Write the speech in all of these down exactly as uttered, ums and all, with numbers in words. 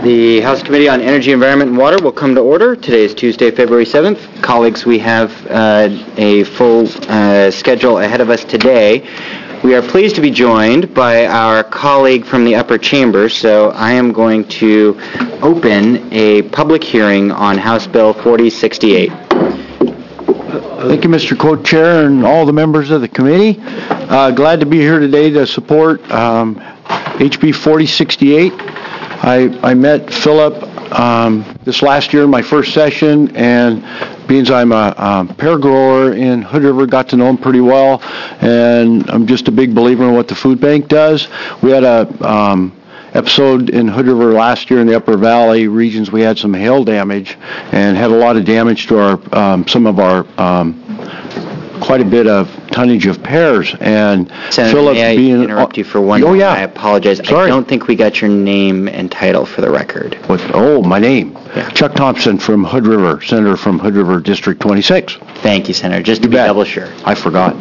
The House Committee on Energy, Environment, and Water will come to order. Today is Tuesday, February seventh. Colleagues, we have uh, a full uh, schedule ahead of us today. We are pleased to be joined by our colleague from the upper chamber, so I am going to open a public hearing on House Bill forty sixty-eight. Thank you, Mister Co-Chair, and all the members of the committee. Uh, glad to be here today to support um, H B forty sixty-eight. I, I met Philip um, this last year in my first session, and being as I'm a um, pear grower in Hood River, got to know him pretty well, and I'm just a big believer in what the food bank does. We had a um, episode in Hood River last year in the Upper Valley regions. We had some hail damage and had a lot of damage to our um, some of our um, quite a bit of tonnage of pears. And Senator, Philip, may I being interrupt you for one? Oh yeah, I apologize. Sorry. I don't think we got your name and title for the record. What? Oh, my name. Yeah. Chuck Thompson from Hood River, Senator from Hood River District twenty-six. Thank you, Senator. Just to You be bet. double sure. I forgot.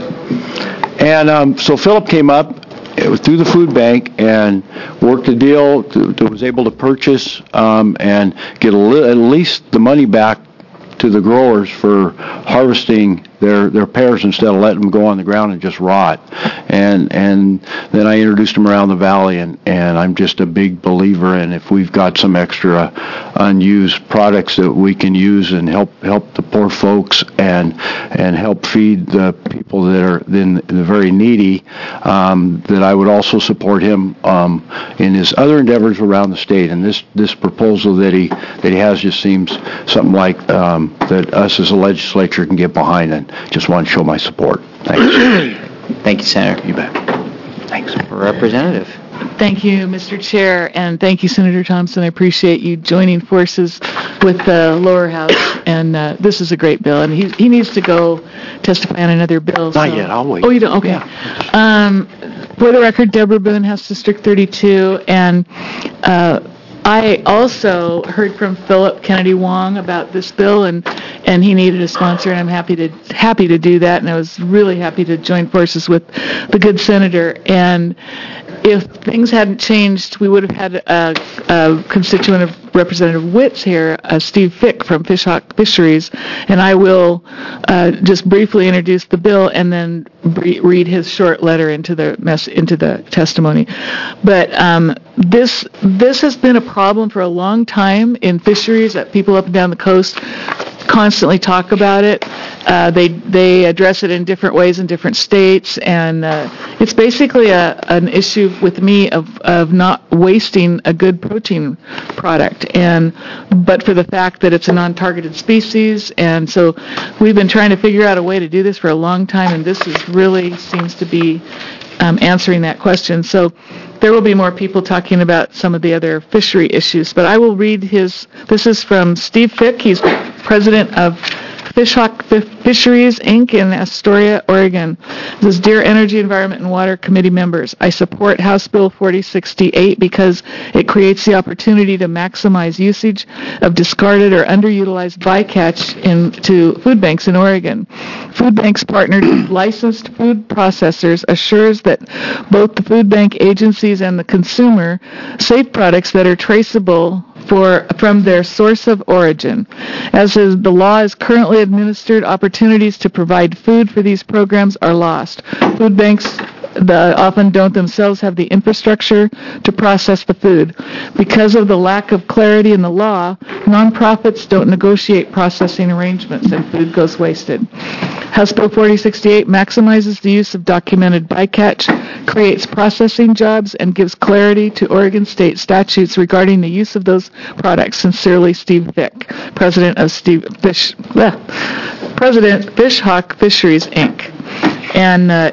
And um, so Philip came up uh, through the food bank and worked a deal to, to was able to purchase um, and get a li- at least the money back to the growers for harvesting their, their pears instead of letting them go on the ground and just rot. And and then I introduced them around the valley, and, and I'm just a big believer in if we've got some extra unused products that we can use and help help the poor folks and and help feed the people that are then the very needy, um, that I would also support him um, in his other endeavors around the state. And this, this proposal that he that he has just seems something like um, that us as a legislature can get behind, and just want to show my support. Thanks. Thank you, Senator. You bet. Thanks. Representative. Thank you, Mister Chair, and thank you, Senator Thompson. I appreciate you joining forces with the lower house, and uh, this is a great bill, and he he needs to go testify on another bill. Not so. yet. I'll wait. Oh, you don't? Okay. Yeah. Um, for the record, Deborah Boone, House District thirty-two, and uh, I also heard from Philip Kennedy Wong about this bill, and, and he needed a sponsor, and I'm happy to happy to do that, and I was really happy to join forces with the good senator. And if things hadn't changed, we would have had a, a constituent of Representative Witts here, uh, Steve Fick from Fishhawk Fisheries, and I will uh, just briefly introduce the bill and then bre- read his short letter into the mess into the testimony. But um, this this has been a problem for a long time in fisheries that people up and down the coast constantly talk about it. Uh, they they address it in different ways in different states, and uh, it's basically a an issue with me of, of not wasting a good protein product, and but for the fact that it's a non-targeted species, and so we've been trying to figure out a way to do this for a long time, and this is really seems to be um, answering that question. So there will be more people talking about some of the other fishery issues, but I will read his. This is from Steve Fick. He's the president of Fishhawk Fisheries, Incorporated in Astoria, Oregon. This is Dear Energy, Environment, and Water Committee members. I support House Bill forty sixty-eight because it creates the opportunity to maximize usage of discarded or underutilized bycatch into food banks in Oregon. Food banks partnered with licensed food processors assures that both the food bank agencies and the consumer safe products that are traceable for from their source of origin. As is, the law is currently administered, opportunities to provide food for these programs are lost. Food banks the, often don't themselves have the infrastructure to process the food. Because of the lack of clarity in the law, nonprofits don't negotiate processing arrangements and food goes wasted. House Bill forty sixty-eight maximizes the use of documented bycatch, creates processing jobs, and gives clarity to Oregon state statutes regarding the use of those products. Sincerely, Steve Fick, President of Steve Fish, bleh, President Fishhawk Fisheries, Incorporated. And uh,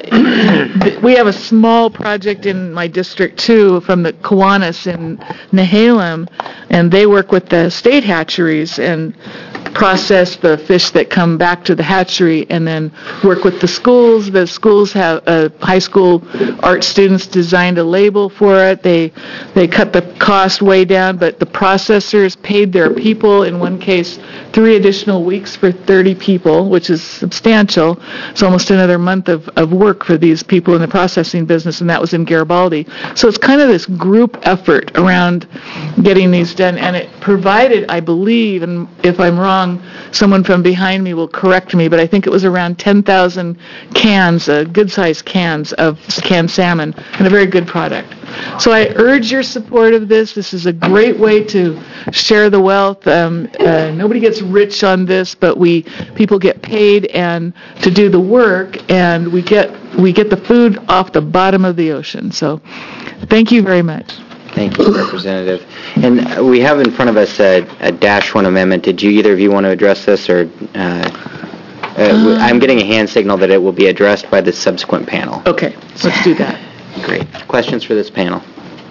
we have a small project in my district, too, from the Kiwanis in Nehalem, and they work with the state hatcheries and process the fish that come back to the hatchery and then work with the schools. The schools have, uh, high school art students designed a label for it. They, they cut the cost way down, but the processors paid their people, in one case, three additional weeks for thirty people, which is substantial. It's almost another month of, of work for these people in the processing business, and that was in Garibaldi. So it's kind of this group effort around getting these done, and it provided, I believe, and if I'm wrong, someone from behind me will correct me, but I think it was around ten thousand cans, uh, good-sized cans of canned salmon, and a very good product. So I urge your support of this. This is a great way to share the wealth. Um, uh, nobody gets rich on this, but we people get paid and to do the work, and we get we get the food off the bottom of the ocean. So thank you very much. Thank you, Representative. And we have in front of us a, a dash one amendment. Did you either of you want to address this, or uh, uh, I'm getting a hand signal that it will be addressed by the subsequent panel. Okay, let's do that. Great. Questions for this panel?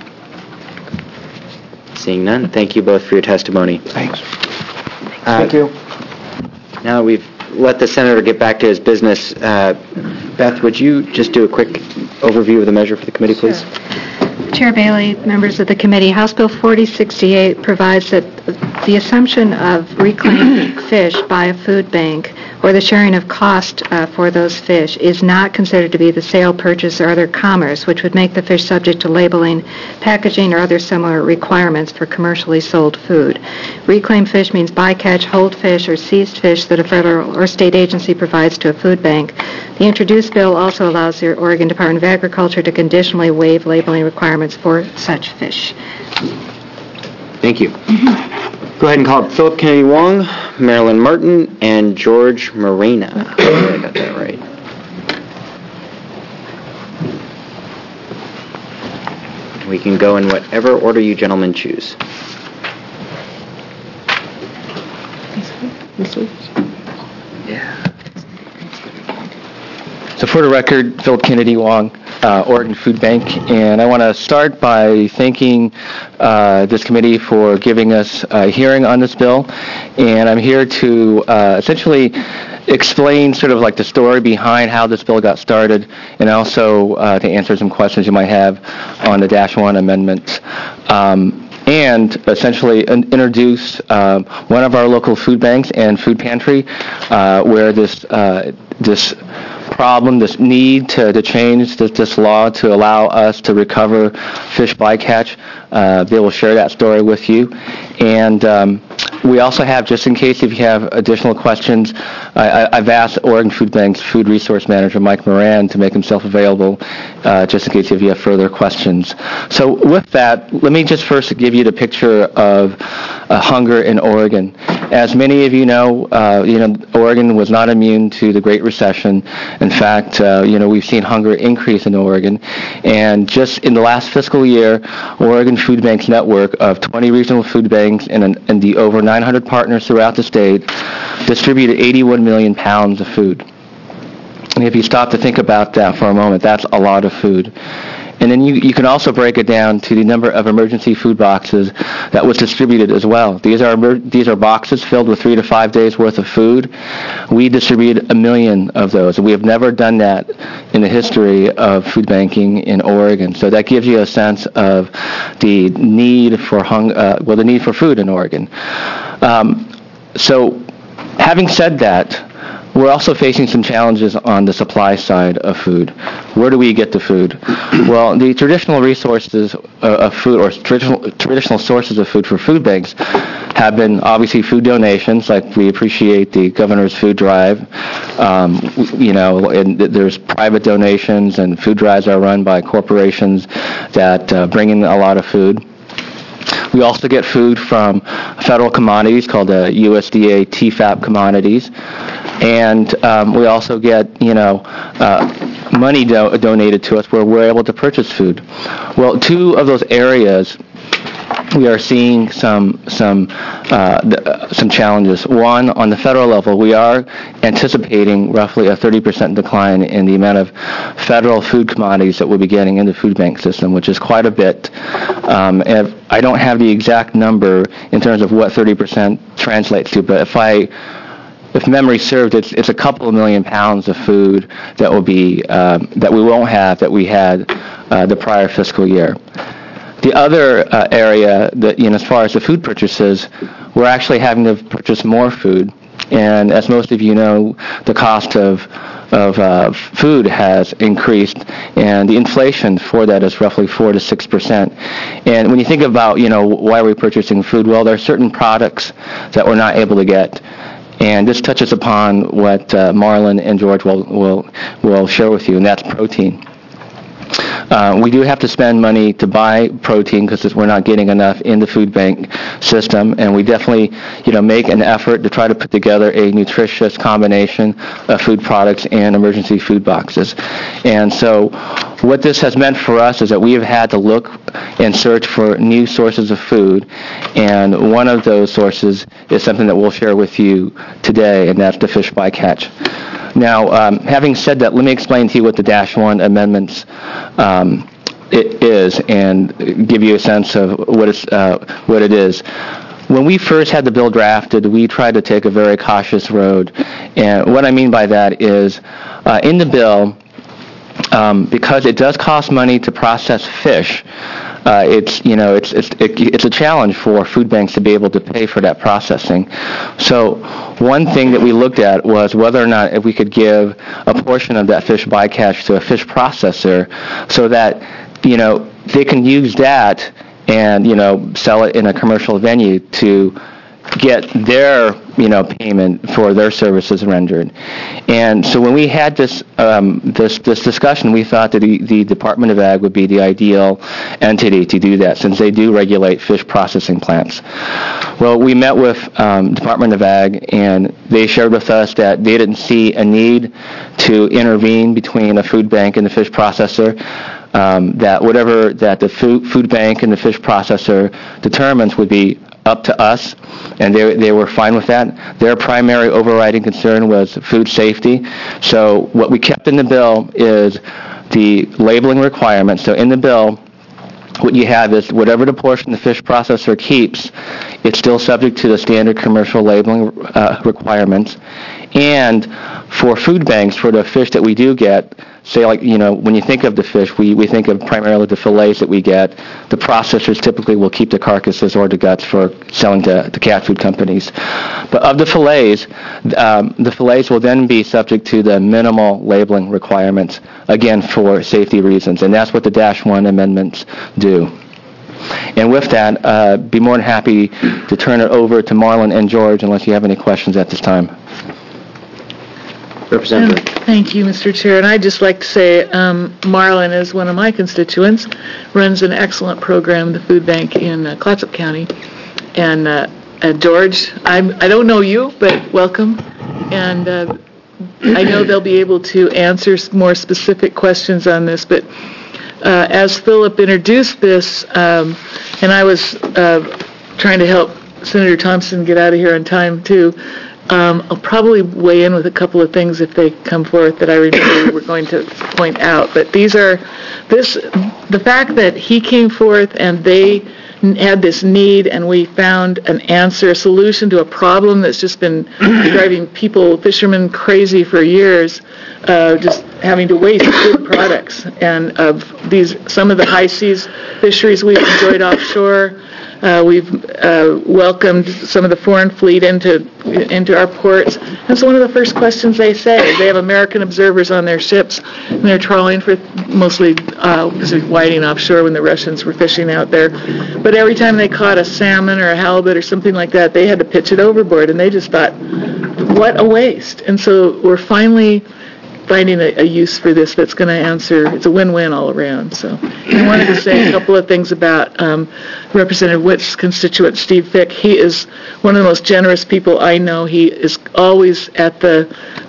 Seeing none, thank you both for your testimony. Thanks. Uh, Thank you. Now that we've let the senator get back to his business, uh, Beth, would you just do a quick overview of the measure for the committee, please? Sure. Chair Bailey, members of the committee, House Bill forty sixty-eight provides that the assumption of reclaimed fish by a food bank or the sharing of cost uh, for those fish is not considered to be the sale, purchase, or other commerce, which would make the fish subject to labeling, packaging, or other similar requirements for commercially sold food. Reclaimed fish means bycatch, hold fish, or seized fish that a federal or state agency provides to a food bank. The introduced bill also allows the Oregon Department of Agriculture to conditionally waive labeling requirements for such fish. Thank you. Go ahead and call up Philip Kennedy Wong, Marilyn Martin, and George Morena. I got that right. We can go in whatever order you gentlemen choose. Yeah. So for the record, Philip Kennedy Wong, uh, Oregon Food Bank, and I want to start by thanking uh, this committee for giving us a hearing on this bill, and I'm here to uh, essentially explain sort of like the story behind how this bill got started, and also uh, to answer some questions you might have on the Dash one amendment. Um, and essentially in- introduce um, one of our local food banks and food pantry uh, where this uh, this problem, this need to, to change this, this law to allow us to recover fish bycatch. Uh, they will share that story with you. And um, we also have, just in case if you have additional questions, I, I've asked Oregon Food Bank's Food Resource Manager, Mike Moran, to make himself available uh, just in case if you have further questions. So with that, let me just first give you the picture of uh, hunger in Oregon. As many of you know, uh, you know, Oregon was not immune to the Great Recession. In fact, uh, you know, we've seen hunger increase in Oregon. And just in the last fiscal year, Oregon Food Bank's network of twenty regional food banks and, an, and the over nine hundred partners throughout the state distributed eighty-one million pounds of food. And if you stop to think about that for a moment, that's a lot of food. And then you, you can also break it down to the number of emergency food boxes that was distributed as well. These are these are boxes filled with three to five days worth of food. We distributed a million of those. We have never done that in the history of food banking in Oregon. So that gives you a sense of the need for hung, uh, well, the need for food in Oregon. Um, so having said that, we're also facing some challenges on the supply side of food. Where do we get the food? Well, the traditional resources of food, or traditional traditional sources of food for food banks, have been obviously food donations. Like we appreciate the governor's food drive. Um, you know, and there's private donations, and food drives are run by corporations that uh, bring in a lot of food. We also get food from federal commodities called the U S D A T FAP commodities. And um, we also get, you know, uh, money do- donated to us where we're able to purchase food. Well, two of those areas we are seeing some some uh, th- some challenges. One, on the federal level, we are anticipating roughly a thirty percent decline in the amount of federal food commodities that we'll be getting in the food bank system, which is quite a bit. Um, and I don't have the exact number in terms of what thirty percent translates to, but if I If memory served, it's, it's a couple of million pounds of food that will be um, that we won't have that we had uh, the prior fiscal year. The other uh, area that, you know, as far as the food purchases, we're actually having to purchase more food, and as most of you know, the cost of of uh, food has increased, and the inflation for that is roughly four to six percent. And when you think about, you know, why we're purchasing food, well, there are certain products that we're not able to get. And this touches upon what uh, Marlon and George will, will will share with you, and that's protein. Uh, we do have to spend money to buy protein because we're not getting enough in the food bank system, and we definitely, you know, make an effort to try to put together a nutritious combination of food products and emergency food boxes. And so what this has meant for us is that we have had to look and search for new sources of food, and one of those sources is something that we'll share with you today, and that's the fish bycatch. Now, um, having said that, let me explain to you what the Dash one amendments um, it is and give you a sense of what, it's, uh, what it is. When we first had the bill drafted, we tried to take a very cautious road. And what I mean by that is, uh, in the bill, um, because it does cost money to process fish, Uh, it's you know it's it's it, it's a challenge for food banks to be able to pay for that processing. So one thing that we looked at was whether or not if we could give a portion of that fish bycatch to a fish processor, so that you know they can use that and you know sell it in a commercial venue to get their you know payment for their services rendered. And so when we had this um, this this discussion, we thought that the, the Department of Ag would be the ideal entity to do that, since they do regulate fish processing plants. Well, we met with um, Department of Ag, and they shared with us that they didn't see a need to intervene between a food bank and the fish processor. Um, that whatever that the food, food bank and the fish processor determines would be up to us, and they they were fine with that. Their primary overriding concern was food safety. So what we kept in the bill is the labeling requirements. So in the bill, what you have is whatever the portion the fish processor keeps, it's still subject to the standard commercial labeling uh, requirements. And for food banks, for the fish that we do get, say like, you know, when you think of the fish, we, we think of primarily the fillets that we get. The processors typically will keep the carcasses or the guts for selling to, to cat food companies. But of the fillets, um, the fillets will then be subject to the minimal labeling requirements, again, for safety reasons. And that's what the Dash one amendments do. And with that, uh, be more than happy to turn it over to Marlon and George, unless you have any questions at this time. Representative. Um, Thank you, Mister Chair. And I'd just like to say um, Marlon is one of my constituents, runs an excellent program, the food bank in uh, Clatsop County. And uh, uh, George, I'm, I don't know you, but welcome. And uh, I know they'll be able to answer more specific questions on this. But uh, as Philip introduced this, um, and I was uh, trying to help Senator Thompson get out of here on time, too, Um, I'll probably weigh in with a couple of things if they come forth that I remember we're going to point out. But these are, this, the fact that he came forth and they had this need and we found an answer, a solution to a problem that's just been driving people, fishermen, crazy for years, uh, just having to waste good products. And of these, some of the high seas fisheries we've enjoyed offshore, Uh, we've uh, welcomed some of the foreign fleet into into our ports. And so one of the first questions they say is they have American observers on their ships, and they're trawling for mostly uh, whiting offshore when the Russians were fishing out there. But every time they caught a salmon or a halibut or something like that, they had to pitch it overboard, and they just thought, what a waste. And so we're finally finding a, a use for this that's going to answer, it's a win-win all around. So I wanted to say a couple of things about um, Representative Witt's constituent, Steve Fick. He is one of the most generous people I know. He is always at the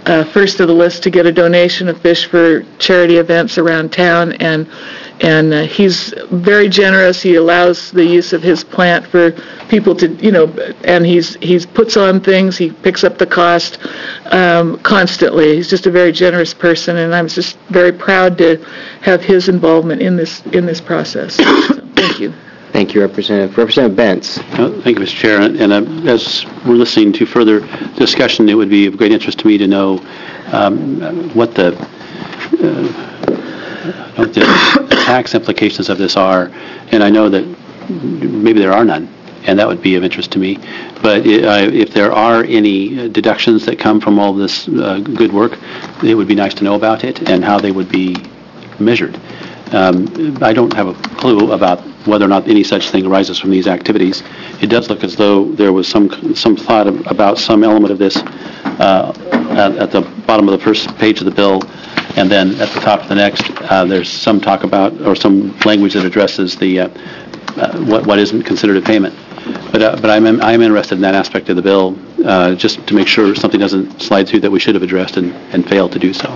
uh, first of the list to get a donation of fish for charity events around town, and and uh, he's very generous. He allows the use of his plant for people to, you know, and he's he's puts on things. He picks up the cost um, constantly. He's just a very generous person, and I'm just very proud to have his involvement in this in this process. So, thank you. Thank you, Representative. Representative Bentz. Uh, Thank you, Mister Chair. And and, uh, as we're listening to further discussion, it would be of great interest to me to know um, what the uh, what the tax implications of this are. And I know that maybe there are none, and that would be of interest to me. But i- uh, if there are any deductions that come from all this uh, good work, it would be nice to know about it and how they would be measured. Um, I don't have a clue about whether or not any such thing arises from these activities. It does look as though there was some some thought of, about some element of this uh, at, at the bottom of the first page of the bill, and then at the top of the next, uh, there's some talk about, or some language that addresses the uh, uh, what what isn't considered a payment. But uh, but I'm I'm interested in that aspect of the bill, uh, just to make sure something doesn't slide through that we should have addressed and, and failed to do so.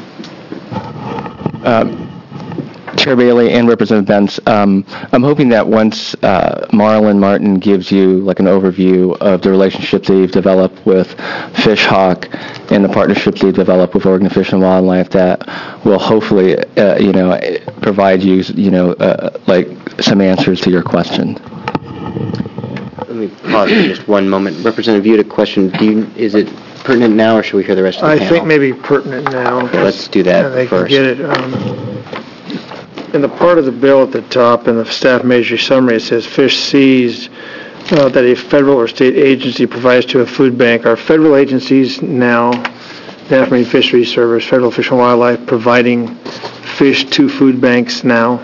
Um, Chair Bailey and Representative Bentz, um, I'm hoping that once uh, Marlon Martin gives you like an overview of the relationship they've developed with Fish Hawk and the partnerships they've developed with Oregon Fish and Wildlife, that will hopefully, uh, you know, provide you, you know, uh, like some answers to your question. Let me pause for just one moment. Representative, you had a question. Do you, is it pertinent now, or should we hear the rest of the I panel? think maybe pertinent now. Okay, let's do that And they can first. get it. um, In the part of the bill at the top, in the staff measure summary, it says fish seized uh, that a federal or state agency provides to a food bank. Are federal agencies now, National Marine Fisheries Service, Federal Fish and Wildlife, providing fish to food banks now?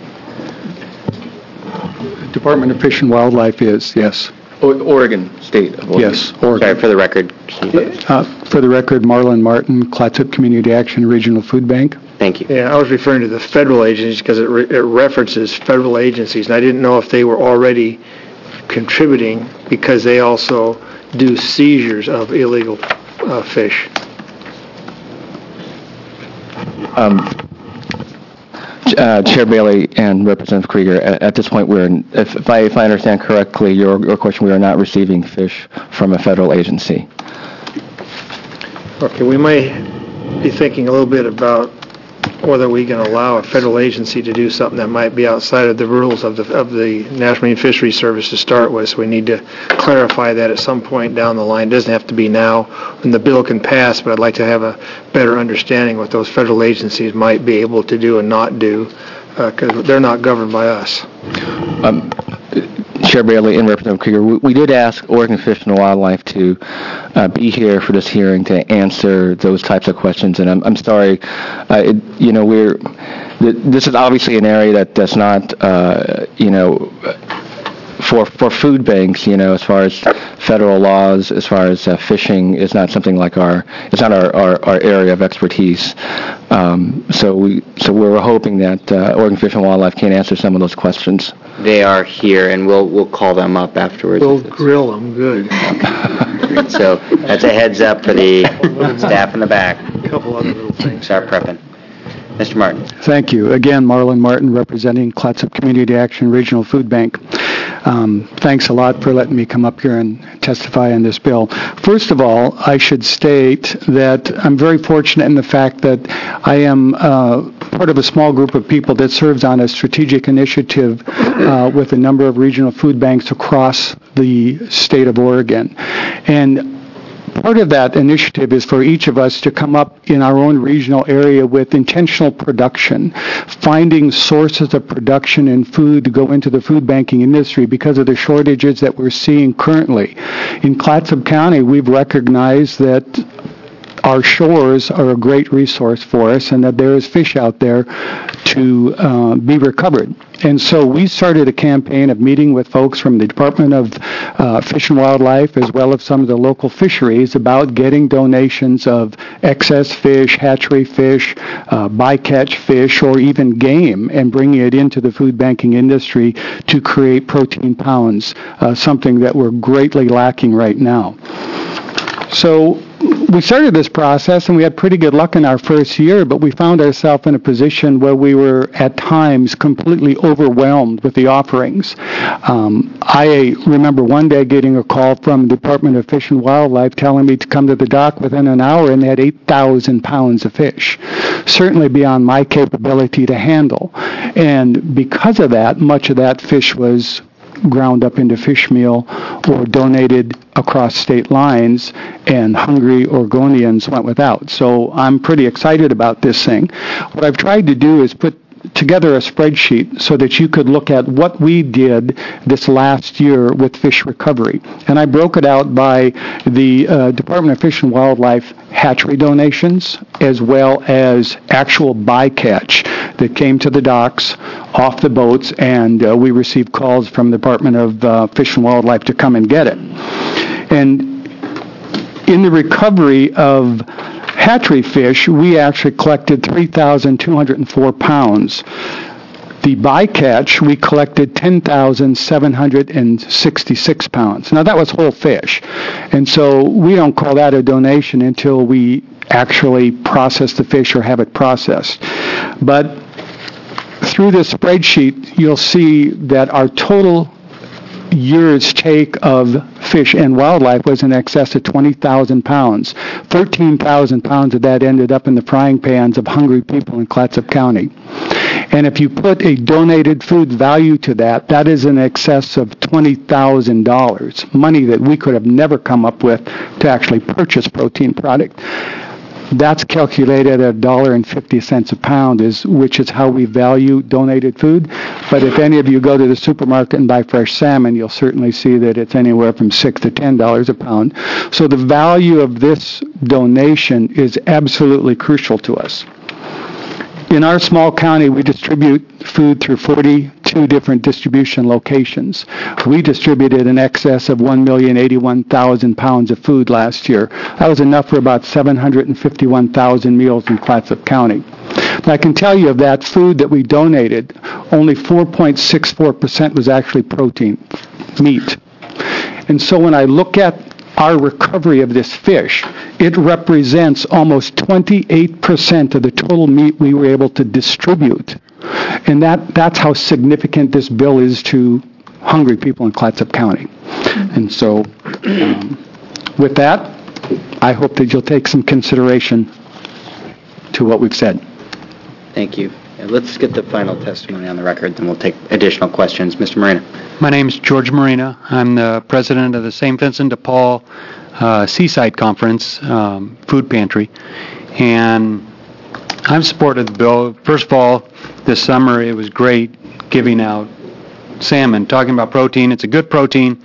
Department of Fish and Wildlife is, yes. O- Oregon State of Oregon. Yes, Oregon. Sorry, for the record. Uh, For the record, Marlon Martin, Clatsop Community Action Regional Food Bank. Thank you. Yeah, I was referring to the federal agencies because it, re- it references federal agencies, and I didn't know if they were already contributing because they also do seizures of illegal uh, fish. Um, uh, Chair Bailey and Representative Krieger, at, at this point, we're, in, if, if, I, if I understand correctly, your, your question, we are not receiving fish from a federal agency. Okay, we may be thinking a little bit about whether we can allow a federal agency to do something that might be outside of the rules of the of the National Marine Fisheries Service to start with. So we need to clarify that at some point down the line. It doesn't have to be now, and the bill can pass, but I'd like to have a better understanding what those federal agencies might be able to do and not do, because uh, they're not governed by us. Um, Chair Bailey and Representative Krieger, we, we did ask Oregon Fish and Wildlife to uh, be here for this hearing to answer those types of questions, and I'm, I'm sorry, uh, it, you know, we're, th- this is obviously an area that that's not, uh, you know, for for food banks, you know, as far as federal laws, as far as uh, fishing, is not something like our, it's not our, our, our area of expertise. Um, so we so we're hoping that uh, Oregon Fish and Wildlife can answer some of those questions. They are here, and we'll we'll call them up afterwards. We'll grill them good. So that's a heads up for the staff in the back. A couple other little things. Start prepping. Mister Martin. Thank you. Again, Marlon Martin, representing Clatsop Community Action Regional Food Bank. Um, thanks a lot for letting me come up here and testify on this bill. First of all, I should state that I'm very fortunate in the fact that I am uh, part of a small group of people that serves on a strategic initiative uh, with a number of regional food banks across the state of Oregon. And part of that initiative is for each of us to come up in our own regional area with intentional production, finding sources of production in food to go into the food banking industry because of the shortages that we're seeing currently. In Clatsop County, we've recognized that our shores are a great resource for us and that there is fish out there to uh, be recovered. And so we started a campaign of meeting with folks from the Department of uh, Fish and Wildlife as well as some of the local fisheries about getting donations of excess fish, hatchery fish, uh, bycatch fish, or even game, and bringing it into the food banking industry to create protein pounds, uh, something that we're greatly lacking right now. So we started this process, and we had pretty good luck in our first year, but we found ourselves in a position where we were, at times, completely overwhelmed with the offerings. Um, I remember one day getting a call from the Department of Fish and Wildlife telling me to come to the dock within an hour, and they had eight thousand pounds of fish, certainly beyond my capability to handle. And because of that, much of that fish was ground up into fish meal or donated across state lines, and hungry Oregonians went without. So I'm pretty excited about this thing. What I've tried to do is put together a spreadsheet so that you could look at what we did this last year with fish recovery. And I broke it out by the uh, Department of Fish and Wildlife hatchery donations, as well as actual bycatch that came to the docks off the boats, and uh, we received calls from the Department of uh, Fish and Wildlife to come and get it. And in the recovery of hatchery fish, we actually collected three thousand two hundred four pounds. The bycatch, we collected ten thousand seven hundred sixty-six pounds. Now, that was whole fish. And so we don't call that a donation until we actually process the fish or have it processed. But through this spreadsheet, you'll see that our total year's take of fish and wildlife was in excess of twenty thousand pounds. thirteen thousand pounds of that ended up in the frying pans of hungry people in Clatsop County. And if you put a donated food value to that, that is in excess of twenty thousand dollars, money that we could have never come up with to actually purchase protein product. That's calculated at one dollar and fifty cents a pound, is which is how we value donated food. But if any of you go to the supermarket and buy fresh salmon, you'll certainly see that it's anywhere from six to ten dollars a pound. So the value of this donation is absolutely crucial to us. In our small county, we distribute food through forty-two different distribution locations. We distributed in excess of one million eighty-one thousand pounds of food last year. That was enough for about seven hundred fifty-one thousand meals in Clatsop County. And I can tell you of that food that we donated, only four point six four percent was actually protein, meat. And so when I look at our recovery of this fish, it represents almost twenty-eight percent of the total meat we were able to distribute. And that, that's how significant this bill is to hungry people in Clatsop County. And so um, with that, I hope that you'll take some consideration to what we've said. Thank you. And let's get the final testimony on the record, then we'll take additional questions. Mister Marina. My name is George Marina. I'm the president of the Saint Vincent de Paul uh, Seaside Conference um, Food Pantry, and I've supported the bill. First of all, this summer it was great giving out salmon. Talking about protein, it's a good protein,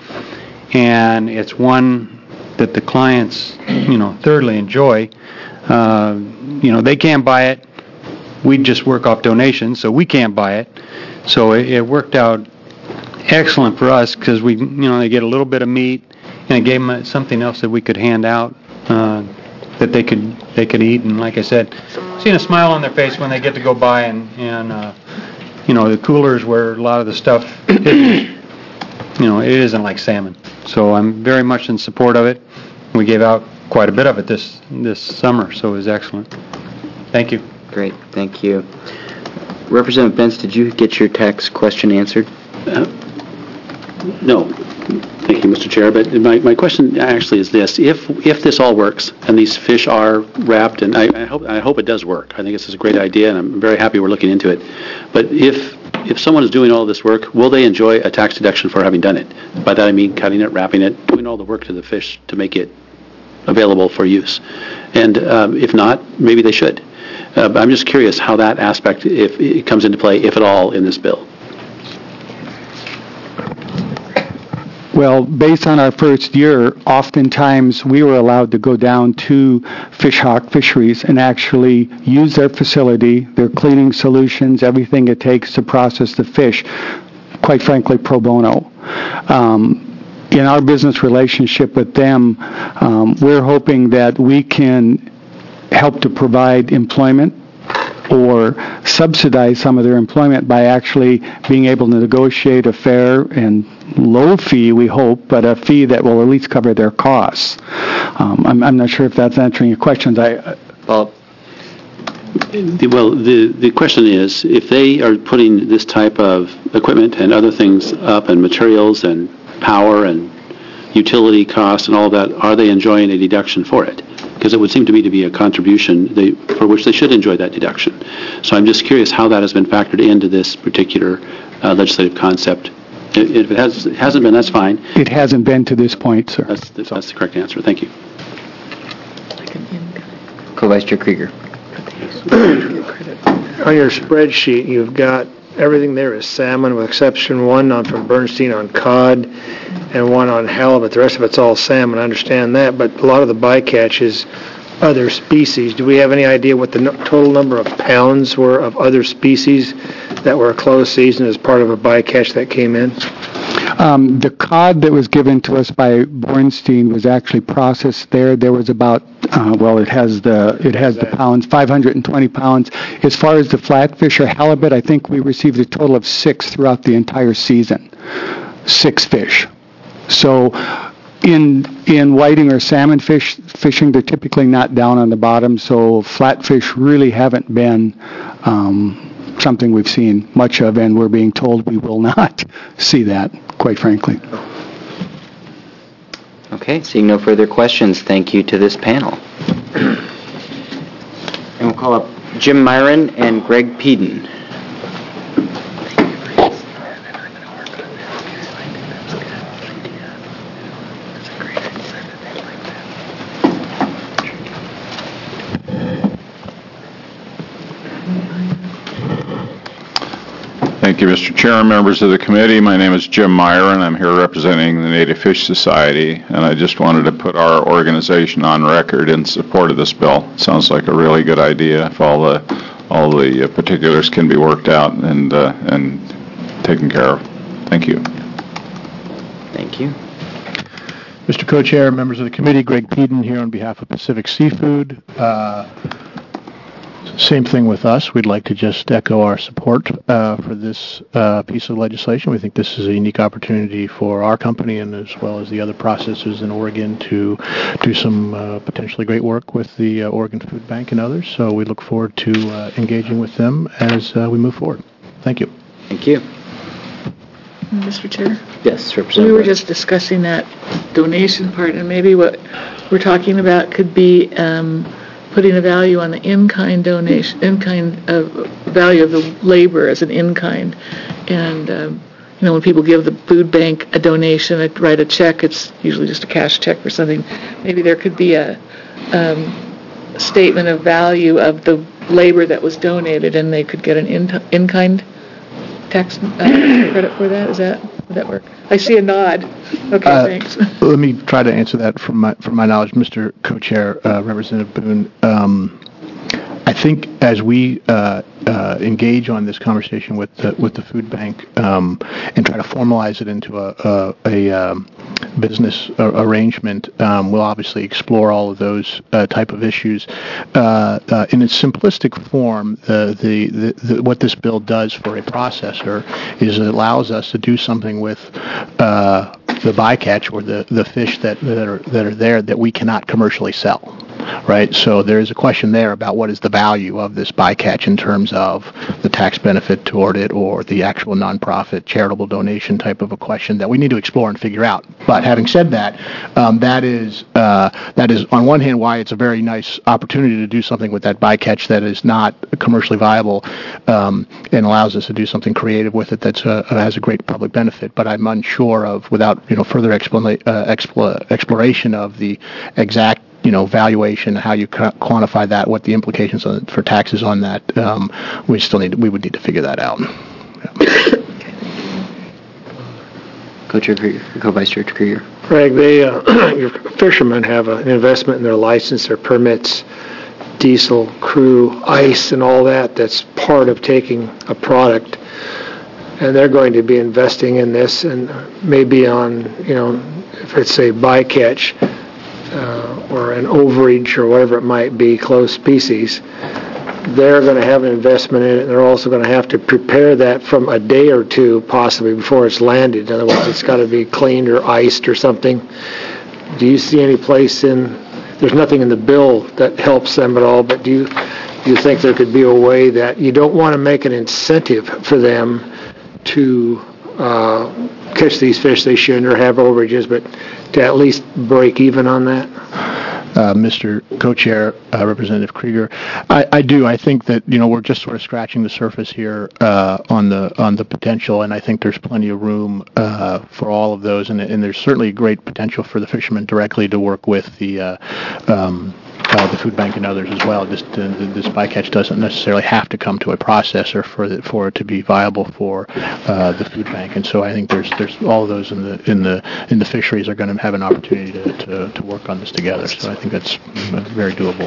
and it's one that the clients, you know, thoroughly enjoy. Uh, you know, they can't buy it. We just work off donations, so we can't buy it. So it, it worked out excellent for us because we, you know, they get a little bit of meat, and it gave them something else that we could hand out uh, that they could they could eat. And like I said, seeing a smile on their face when they get to go by, and and uh, you know, the coolers where a lot of the stuff, isn't, you know, it isn't like salmon. So I'm very much in support of it. We gave out quite a bit of it this this summer, so it was excellent. Thank you. Great, thank you. Representative Bentz, did you get your tax question answered? Uh, no. Thank you, Mister Chair. But my, my question actually is this. If if this all works and these fish are wrapped, and I, I hope I hope it does work. I think this is a great idea, and I'm very happy we're looking into it. But if if someone is doing all this work, will they enjoy a tax deduction for having done it? By that I mean cutting it, wrapping it, doing all the work to the fish to make it available for use. And um, if not, maybe they should. Uh, but I'm just curious how that aspect, if it comes into play, if at all, in this bill. Well, based on our first year, oftentimes we were allowed to go down to Fish Hawk Fisheries and actually use their facility, their cleaning solutions, everything it takes to process the fish, quite frankly, pro bono. Um, in our business relationship with them, um, we're hoping that we can help to provide employment or subsidize some of their employment by actually being able to negotiate a fair and low fee, we hope, but a fee that will at least cover their costs. Um, I'm, I'm not sure if that's answering your questions. I, Well, The- Well, the, the question is, if they are putting this type of equipment and other things up, and materials and power and utility costs and all that, are they enjoying a deduction for it? Because it would seem to me to be a contribution they, for which they should enjoy that deduction. So I'm just curious how that has been factored into this particular uh, legislative concept. If it has, it hasn't been, that's fine. it hasn't been to this point, sir. That's, the- that's the correct answer. Thank you. Co-Vice Chair Krieger. On your spreadsheet, you've got, everything there is salmon, with exception one on from Bernstein on cod and one on halibut. The rest of it's all salmon, I understand that, but a lot of the bycatch is other species. Do we have any idea what the no- total number of pounds were of other species that were a closed season as part of a bycatch that came in? Um, the cod that was given to us by Bornstein was actually processed there. There was about, uh, well, it has the it has the pounds, five hundred twenty pounds. As far as the flatfish or halibut, I think we received a total of six throughout the entire season. Six fish. So in in whiting or salmon fish fishing, they're typically not down on the bottom, so flatfish really haven't been um, something we've seen much of, and we're being told we will not see that, quite frankly. Okay, seeing no further questions, thank you to this panel. And we'll call up Jim Myron and Greg Peden. Thank you, Mister Chair, members of the committee. My name is Jim Myron. I'm here representing the Native Fish Society, and I just wanted to put our organization on record in support of this bill. Sounds like a really good idea if all the all the particulars can be worked out and uh, and taken care of. Thank you. Thank you. Mister Co-Chair, members of the committee, Greg Peden here on behalf of Pacific Seafood. Uh, Same thing with us. We'd like to just echo our support uh, for this uh, piece of legislation. We think this is a unique opportunity for our company and as well as the other processors in Oregon to do some uh, potentially great work with the uh, Oregon Food Bank and others. So we look forward to uh, engaging with them as uh, we move forward. Thank you. Thank you. Mister Chair? Yes, Representative. We were just discussing that donation part, and maybe what we're talking about could be um, putting a value on the in-kind donation, in-kind uh, value of the labor as an in-kind. And, um, you know, when people give the food bank a donation, they write a check, it's usually just a cash check for something. Maybe there could be a um, statement of value of the labor that was donated, and they could get an in- in-kind tax uh, credit for that. Is that, would that work? I see a nod. Okay, Uh, thanks. Let me try to answer that from my from my knowledge, Mister Co-Chair, uh, Representative Boone. Um, I think as we uh, uh, engage on this conversation with the, with the food bank um, and try to formalize it into a, a, a um, business uh, arrangement, um, we'll obviously explore all of those uh, type of issues. Uh, uh, in its simplistic form, the, the, the, the, what this bill does for a processor is it allows us to do something with uh, the bycatch or the, the fish that, that are that are there that we cannot commercially sell. Right, so there is a question there about what is the value of this bycatch in terms of the tax benefit toward it or the actual nonprofit charitable donation type of a question that we need to explore and figure out. But having said that, um, that is uh, that is on one hand why it's a very nice opportunity to do something with that bycatch that is not commercially viable um, and allows us to do something creative with it that uh, has a great public benefit. But I'm unsure of, without you know further explanation, uh, expl- exploration of the exact you know, valuation, how you quantify that, what the implications on, for taxes on that, um, we still need, we would need to figure that out. Yeah. Co-Chair Krieger, Co-Vice Chair Krieger. Greg, they, uh, your fishermen have an investment in their license, their permits, diesel, crew, ice, and all that. That's part of taking a product. And they're going to be investing in this, and maybe on, you know, if it's a bycatch, Uh, or an overage or whatever it might be, closed species. they're going to have an investment in it, and they're also going to have to prepare that from a day or two possibly before it's landed. In other words, it's got to be cleaned or iced or something. Do you see any place in, there's nothing in the bill that helps them at all, but do you, do you think there could be a way that you don't want to make an incentive for them to uh, catch these fish they shouldn't or have overages, but to at least break even on that? Uh, Mister Co-Chair, uh, Representative Krieger, I, I do. I think that you know we're just sort of scratching the surface here uh, on the on the potential, and I think there's plenty of room uh, for all of those, and, and there's certainly great potential for the fishermen directly to work with the uh, um, uh, the food bank and others as well. This uh, this bycatch doesn't necessarily have to come to a processor for the, for it to be viable for uh, the food bank, and so I think there's there's all of those in the in the in the fisheries are going to have an opportunity to, to, to work on this together. So I think that's very doable.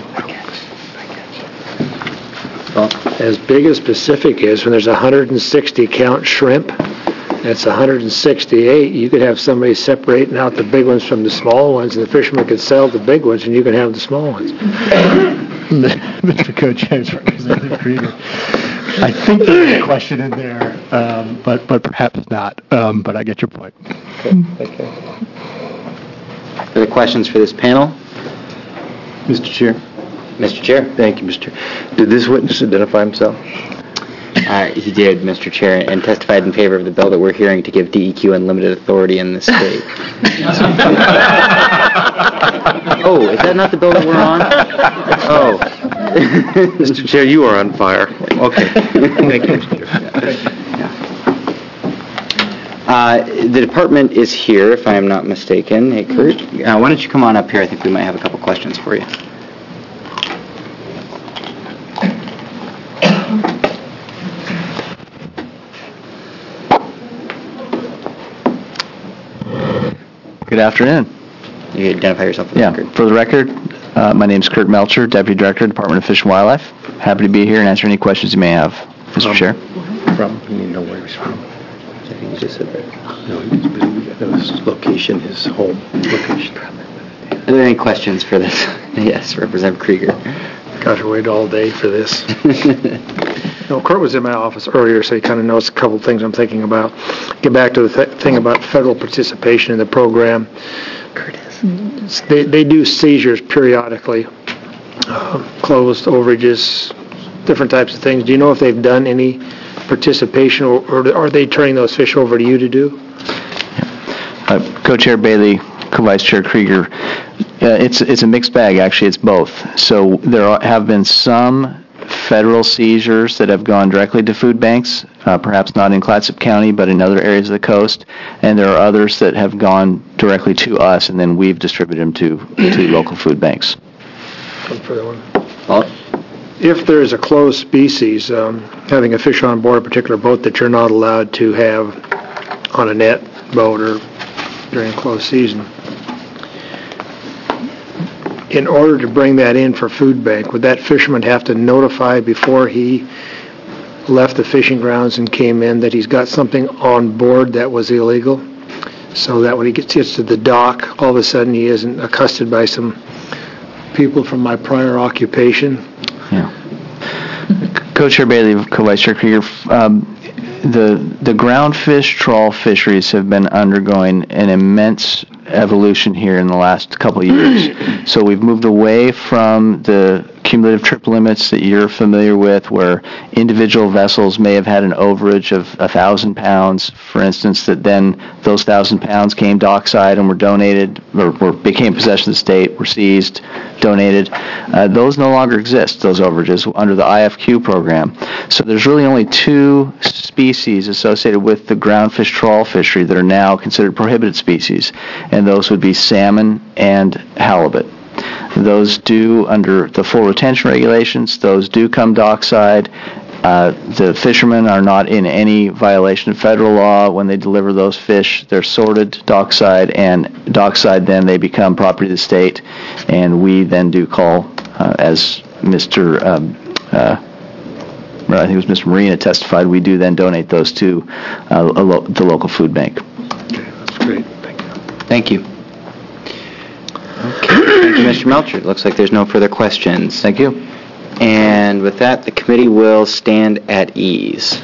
Well, as big as Pacific is, when there's one hundred sixty count shrimp, that's one hundred sixty-eight. You could have somebody separating out the big ones from the small ones, and the fisherman could sell the big ones, and you can have the small ones. Mister Co-Chair, Representative Krieger, I think there's a question in there, um, but but perhaps not. Um, but I get your point. Okay, thank you. Further questions for this panel? Mister Chair. Mister Chair. Thank you, Mister Chair. Did this witness identify himself? Uh, he did, Mister Chair, and testified in favor of the bill that we're hearing to give D E Q unlimited authority in this state. Oh, is that not the bill that we're on? Oh. Mister Chair, you are on fire. Okay. Thank you, Mister Chair. Uh, the department is here, if I am not mistaken. Hey, Kurt, uh, why don't you come on up here? I think we might have a couple questions for you. Good afternoon. You identify yourself for the yeah, record. For the record, uh, my name is Kurt Melcher, Deputy Director, Department of Fish and Wildlife. Happy to be here and answer any questions you may have, Mister Um, Chair. From, you need to know where he's from. I think he just said that. No, his location, his home location. Are there any questions for this? Yes, Representative Krieger. Gosh, I waited all day for this. No, Kurt was in my office earlier, so he kind of knows a couple of things I'm thinking about. Get back to the th- thing about federal participation in the program. Curtis. They, they do seizures periodically, uh, closed overages, different types of things. Do you know if they've done any participation, or, or are they turning those fish over to you to do? Uh, Co-Chair Bailey, Co-Vice Chair Krieger, uh, it's it's a mixed bag. Actually, it's both. So there are, have been some federal seizures that have gone directly to food banks, uh, perhaps not in Clatsop County, but in other areas of the coast. And there are others that have gone directly to us, and then we've distributed them to, to local food banks. One further one. If there is a closed species, um, having a fish on board a particular boat that you're not allowed to have on a net boat or during a closed season, in order to bring that in for food bank, would that fisherman have to notify before he left the fishing grounds and came in that he's got something on board that was illegal? So that when he gets, gets to the dock, all of a sudden he isn't accosted by some people from my prior occupation? Yeah. Co-Chair Bailey, Co-Vice Chair Krieger, um, the the groundfish trawl fisheries have been undergoing an immense evolution here in the last couple of years. So we've moved away from the cumulative trip limits that you're familiar with, where individual vessels may have had an overage of one thousand pounds, for instance, that then those one thousand pounds came dockside and were donated, or, or became possession of the state, were seized, donated. Uh, those no longer exist, those overages, under the I F Q program. So there's really only two species associated with the groundfish trawl fishery that are now considered prohibited species, and those would be salmon and halibut. Those do, under the full retention regulations, those do come dockside. Uh, the fishermen are not in any violation of federal law when they deliver those fish. They're sorted dockside, and dockside then they become property of the state, and we then do call, uh, as Mister Um, uh, I think it was Mister Marina testified, we do then donate those to uh, a lo- the local food bank. Okay, that's great. Thank you. Thank you. Okay. Thank you, Mister Melcher. It looks like there's no further questions. Thank you. And with that, the committee will stand at ease.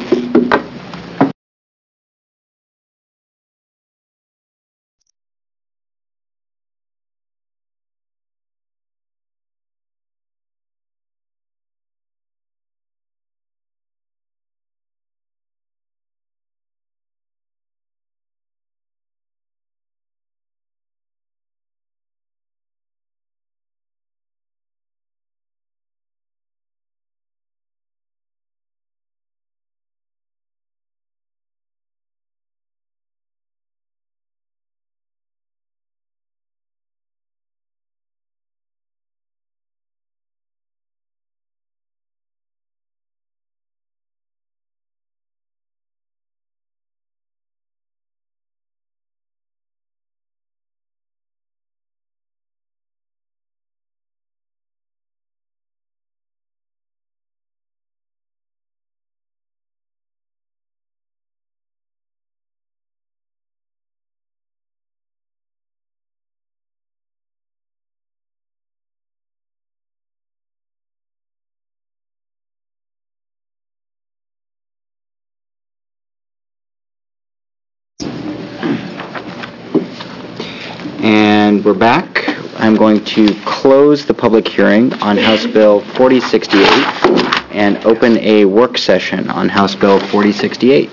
And we're back. I'm going to close the public hearing on House Bill forty sixty-eight and open a work session on House Bill forty sixty-eight.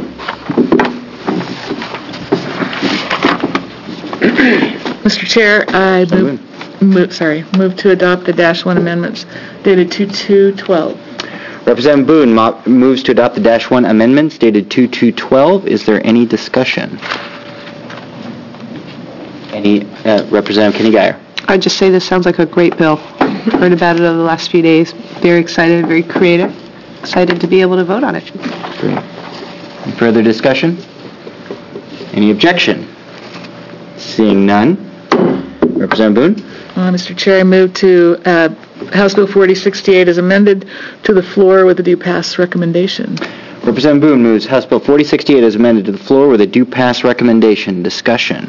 Mister Chair, I move, move, sorry, move to adopt the dash one amendments dated two two twelve. Representative Boone mo- moves to adopt the dash one amendments dated two two twelve. Is there any discussion? Any, uh, Representative Kenny Guyer. I'd just say this sounds like a great bill. Heard about it over the last few days. Very excited, very creative. Excited to be able to vote on it. Great. Any further discussion? Any objection? Seeing none. Representative Boone. Uh, Mister Chair, I move to uh, House Bill forty sixty-eight as amended to the floor with a due pass recommendation. Representative Boone moves House Bill forty sixty-eight as amended to the floor with a due pass recommendation. Discussion.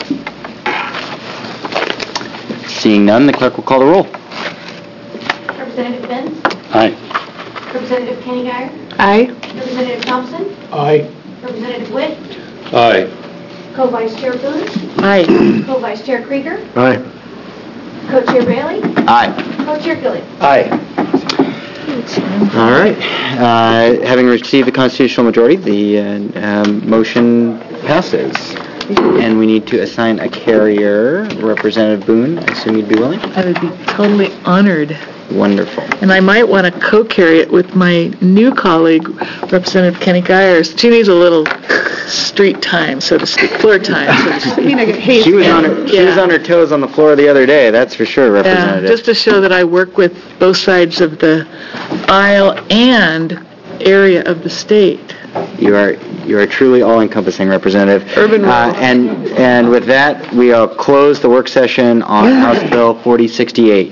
Seeing none, the clerk will call the roll. Representative Benz? Aye. Representative Kenny Guyer? Aye. Representative Thompson? Aye. Representative Witt? Aye. Co-Vice Chair Boone? Aye. Co-Vice Chair Krieger? Aye. Co-Chair Bailey? Aye. Co-Chair Gilliam? Aye. All right. Uh, having received the constitutional majority, the uh, um, motion passes. And we need to assign a carrier. Representative Boone, I assume you'd be willing? I would be totally honored. Wonderful. And I might want to co-carry it with my new colleague, Representative Kenny Guyers. She needs a little street time, so to speak, floor time, so to speak. She was on her, she was on her toes on the floor the other day, that's for sure, Yeah, Representative. just to show that I work with both sides of the aisle and area of the state. You are you are truly all-encompassing, Representative. Urban Uh, rural. and and with that, we'll close the work session on House Bill forty sixty-eight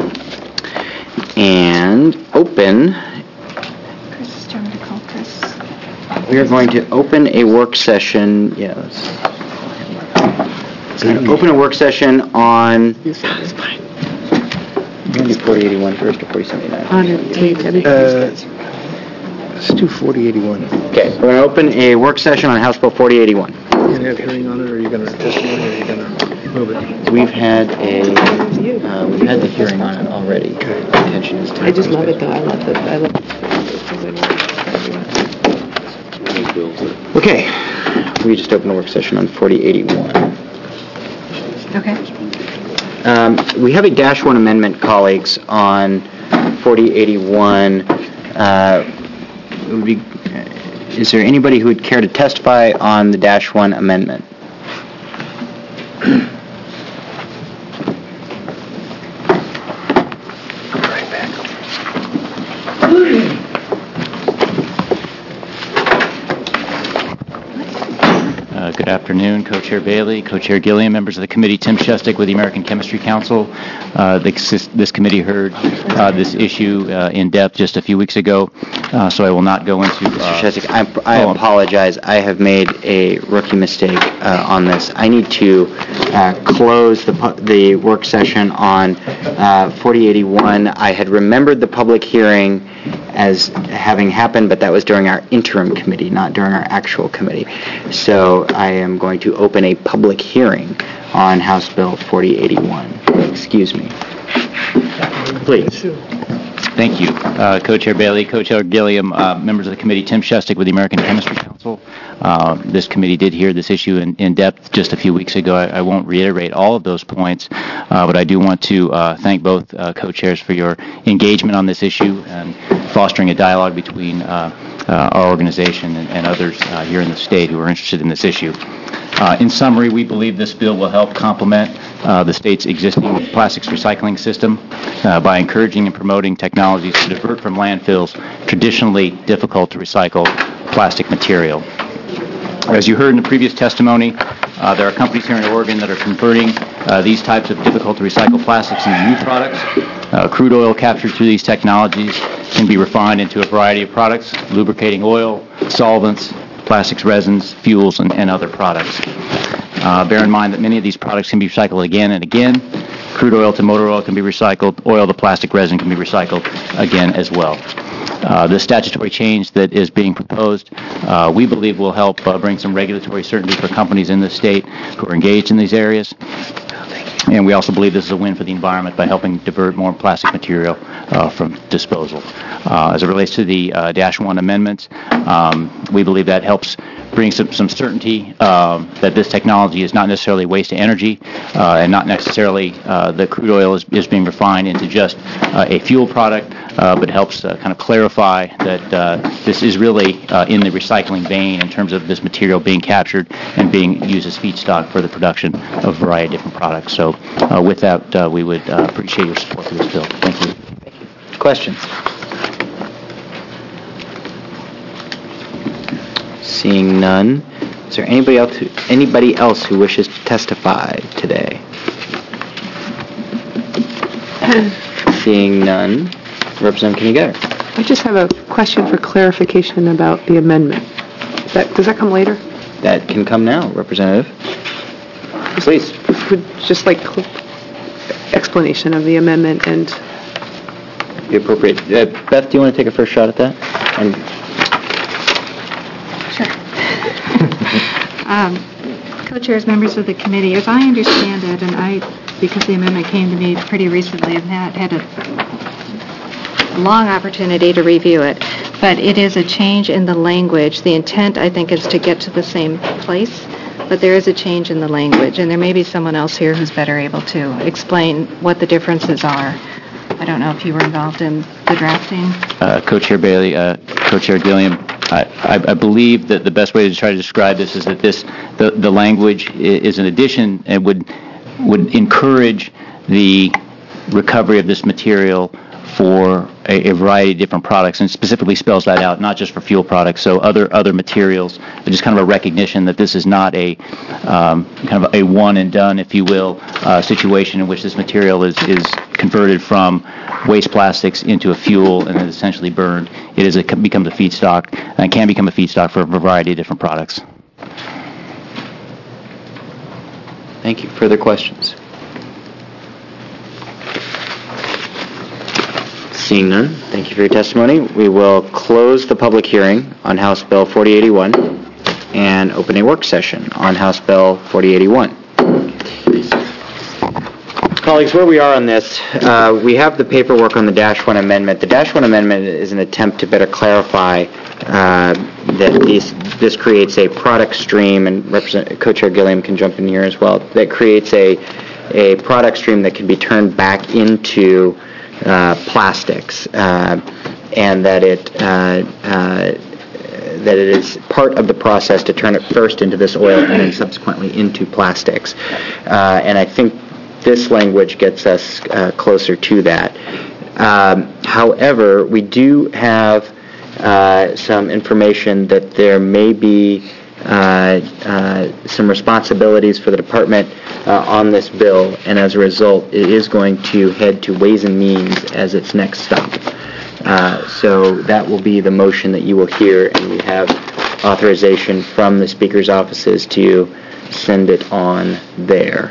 and open. Chris, do you want me to call Chris? We are going to open a work session. Yeah. Let's, we're going to open a work session on. You said it's fine. I'm going to do forty eighty-one first or forty seventy-nine. On it, please, Debbie. Uh, Let's do forty eighty-one. Okay, we're going to open a work session on House Bill forty eighty-one. You going to have hearing on it, or are you going to testimony, or are you going to move it? We've had a, uh, we've had the hearing on it already. The intention is to. I just love it, though. I love it. I love it. Okay, we just opened a work session on forty eighty-one. Okay. Um, we have a dash one amendment, colleagues, on forty eighty-one. Uh, it would be, is there anybody who would care to testify on the dash one amendment? Uh, Good Good afternoon, Co-Chair Bailey, Co-Chair Gilliam, members of the committee. Tim Shestak with the American Chemistry Council. Uh, this, this committee heard uh, this issue uh, in depth just a few weeks ago, uh, so I will not go into... Uh, Mister Shestak, I, I oh, apologize. I have made a rookie mistake uh, on this. I need to uh, close the, pu- the work session on uh, forty eighty-one. I had remembered the public hearing as having happened, but that was during our interim committee, not during our actual committee. So I am going to open a public hearing on House Bill forty eighty-one. Excuse me. Please. Thank you. Uh, Co-Chair Bailey, Co-Chair Gilliam, uh, members of the committee, Tim Shestak with the American Chemistry Council. Uh, this committee did hear this issue in, in depth just a few weeks ago. I, I won't reiterate all of those points, uh, but I do want to uh, thank both uh, co-chairs for your engagement on this issue and fostering a dialogue between uh, uh, our organization and, and others uh, here in the state who are interested in this issue. Uh, in summary, we believe this bill will help complement uh, the state's existing plastics recycling system uh, by encouraging and promoting technologies to divert from landfills traditionally difficult to recycle plastic material. As you heard in the previous testimony, uh, there are companies here in Oregon that are converting uh, these types of difficult to recycle plastics into new products. Uh, crude oil captured through these technologies can be refined into a variety of products, lubricating oil, solvents, plastics, resins, fuels, and, and other products. Uh, bear in mind that many of these products can be recycled again and again. Crude oil to motor oil can be recycled. Oil to plastic resin can be recycled again as well. Uh, the statutory change that is being proposed, uh, we believe will help uh, bring some regulatory certainty for companies in the state who are engaged in these areas. And we also believe this is a win for the environment by helping divert more plastic material uh, from disposal. Uh, as it relates to the uh, Dash one amendments, um, we believe that helps bring some, some certainty um, that this technology is not necessarily waste of energy uh, and not necessarily uh, the crude oil is, is being refined into just uh, a fuel product, uh, but helps uh, kind of clarify that uh, this is really uh, in the recycling vein in terms of this material being captured and being used as feedstock for the production of a variety of different products. So uh, with that, uh, we would uh, appreciate your support for this bill. Thank you. Thank you. Questions? Seeing none, is there anybody else who, anybody else who wishes to testify today? Seeing none, Representative Kenny-Getter. I just have a question for clarification about the amendment. Is that, does that come later? That can come now, Representative. Please. Would just like cl- explanation of the amendment and... The appropriate. Uh, Beth, do you want to take a first shot at that? And Um, Co-chairs, members of the committee, as I understand it, and I, because the amendment came to me pretty recently and had, had a long opportunity to review it, but it is a change in the language. The intent, I think, is to get to the same place, but there is a change in the language, and there may be someone else here who's better able to explain what the differences are. I don't know if you were involved in the drafting. Uh, Co-Chair Bailey, uh, Co-Chair Gilliam, I, I, I believe that the best way to try to describe this is that this the, the language is an addition and would would encourage the recovery of this material for a, a variety of different products, and specifically spells that out, not just for fuel products, so other other materials. Just kind of a recognition that this is not a um, kind of a one and done, if you will, uh, situation in which this material is is converted from waste plastics into a fuel and then essentially burned. It is a, becomes a feedstock and can become a feedstock for a variety of different products. thank you. Further questions? Seeing none, thank you for your testimony. We will close the public hearing on House Bill forty eighty-one and open a work session on House Bill forty eighty-one. Colleagues, where we are on this, uh, we have the paperwork on the Dash one amendment. The Dash one amendment is an attempt to better clarify uh, that these, this creates a product stream, and Representative Co-Chair Gilliam can jump in here as well, that creates a, a product stream that can be turned back into uh, plastics, uh, and that it uh, uh, that it is part of the process to turn it first into this oil and then subsequently into plastics. Uh, and I think this language gets us uh, closer to that. Um, however, we do have uh, some information that there may be uh, uh, some responsibilities for the department uh, on this bill, and as a result, it is going to head to Ways and Means as its next stop. Uh, so that will be the motion that you will hear, and we have authorization from the Speaker's offices to send it on there.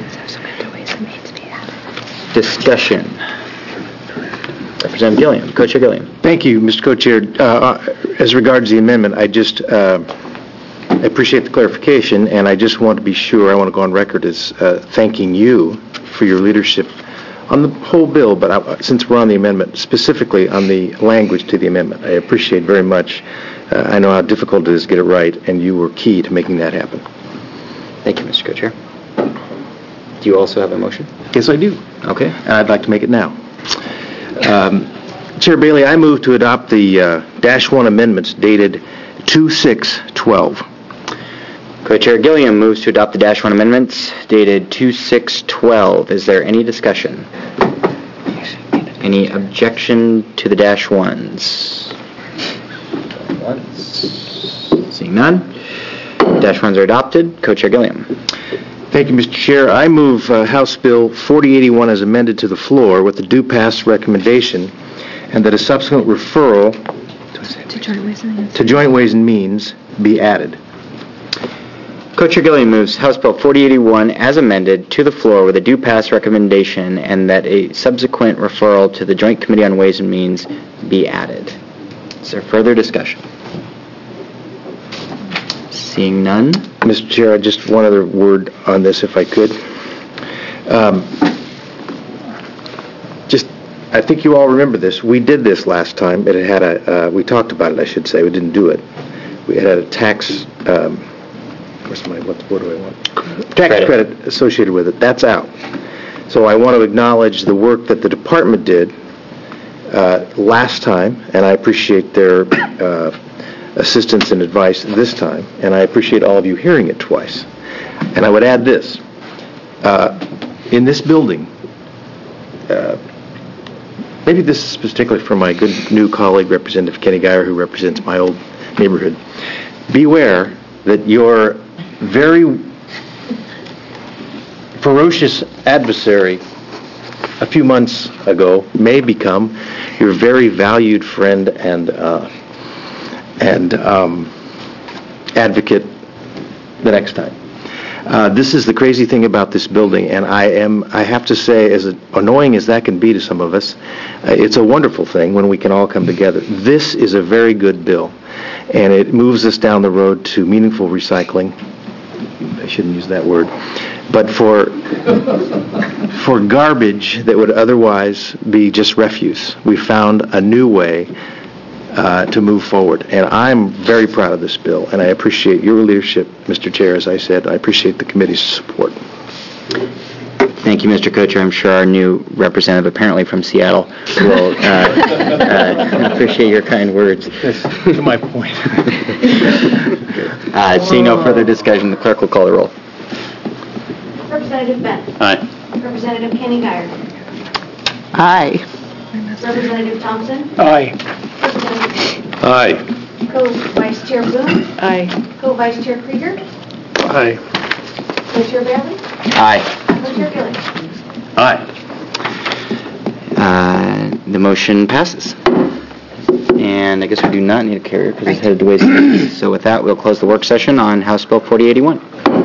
Discussion. Representative Gilliam, Co-Chair Gilliam. Thank you, Mister Co-Chair. Uh, as regards the amendment, I just uh, appreciate the clarification, and I just want to be sure, I want to go on record as uh, thanking you for your leadership on the whole bill, but I, since we're on the amendment, specifically on the language to the amendment, I appreciate very much. Uh, I know how difficult it is to get it right, and you were key to making that happen. Thank you, Mister Co-Chair. Do you also have a motion? Yes, I do. Okay. And I'd like to make it now. Um, Chair Bailey, I move to adopt the uh, Dash one amendments dated two six twelve. Co-Chair Gilliam moves to adopt the Dash one amendments dated two six twelve. Is there any discussion? Any objection to the Dash ones? Seeing none. Dash ones are adopted. Co-Chair Gilliam. Thank you, Mister Chair. I move uh, House Bill forty eighty-one as amended to the floor with the due pass recommendation, and that a subsequent referral To Joint Ways and Means. to Joint Ways and Means be added. Co-Chair Gilliam moves House Bill forty eighty-one as amended to the floor with a due pass recommendation, and that a subsequent referral to the Joint Committee on Ways and Means be added. Is there further discussion? Seeing none. Mister Chair, just one other word on this, if I could. Um, just, I think you all remember this. We did this last time. It had a, uh, we talked about it, I should say. We didn't do it. We had a tax, um, what's my, what, what do I want? Tax Credit. credit associated with it. That's out. So I want to acknowledge the work that the department did uh, last time, and I appreciate their uh, assistance and advice this time, and I appreciate all of you hearing it twice. And I would add this. Uh, in this building, uh, maybe this is particularly for my good new colleague, Representative Kenny Geyer, who represents my old neighborhood. Beware that your very ferocious adversary a few months ago may become your very valued friend and uh, and um, advocate the next time. Uh, this is the crazy thing about this building, and I am, I have to say, as annoying as that can be to some of us, uh, it's a wonderful thing when we can all come together. This is a very good bill, and it moves us down the road to meaningful recycling. I shouldn't use that word. But for, for garbage that would otherwise be just refuse, we found a new way Uh, to move forward. And I'm very proud of this bill, and I appreciate your leadership, Mister Chair, as I said. I appreciate the committee's support. Thank you, Mister Co-Chair. I'm sure our new representative, apparently from Seattle, will uh, uh, appreciate your kind words. That's to my point. uh, seeing no further discussion, the clerk will call the roll. Representative Benn. Aye. Representative Kenny Geyer. Aye. Representative Thompson. Aye. Representative Aye. Co-Vice Chair Boone. Aye. Co-Vice Chair Krieger. Aye. Co-Chair Bailey. Aye. Co-Chair Gilliam. Aye. Uh, the motion passes. And I guess we do not need a carrier because it's headed to Ways and Means. So with that, we'll close the work session on House Bill forty eighty-one.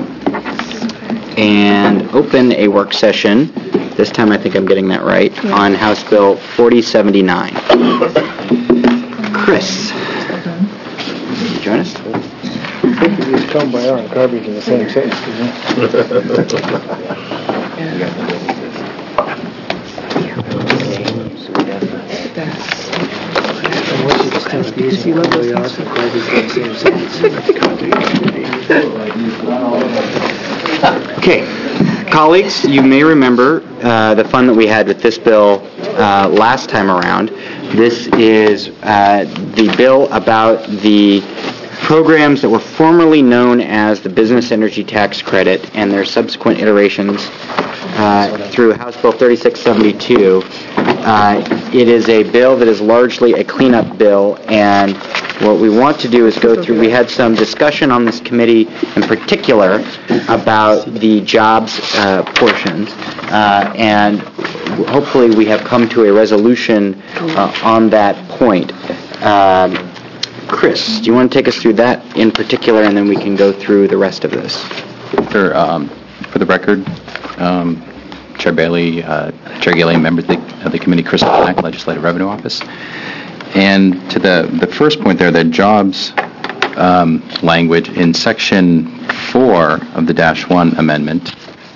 And open a work session, this time I think I'm getting that right, on House Bill forty seventy-nine. Chris, can you join us? I think you just come by on garbage in the same sentence, Because you love those Okay, colleagues, you may remember uh, the fun that we had with this bill uh, last time around. This is uh, the bill about the programs that were formerly known as the Business Energy Tax Credit and their subsequent iterations uh, through House Bill thirty-six seventy-two. Uh, It is a bill that is largely a cleanup bill, and what we want to do is go through, we had some discussion on this committee in particular about the jobs uh, portions, uh, and hopefully we have come to a resolution uh, on that point. Um, Chris, do you want to take us through that in particular, and then we can go through the rest of this? For, um, for the record, um, Chair Bailey, uh, Chair Gilliam, members of the, of the committee, Chris Black, Legislative Revenue Office. And to the, the first point there, the jobs um, language in section four of the dash one amendment